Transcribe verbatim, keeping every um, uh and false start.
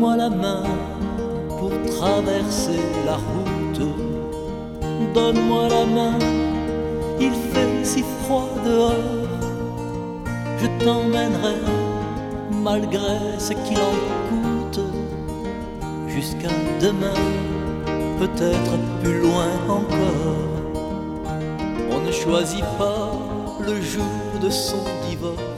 Donne-moi la main pour traverser la route. Donne-moi la main, il fait si froid dehors. Je t'emmènerai malgré ce qu'il en coûte, jusqu'à demain, peut-être plus loin encore. On ne choisit pas le jour de son divorce,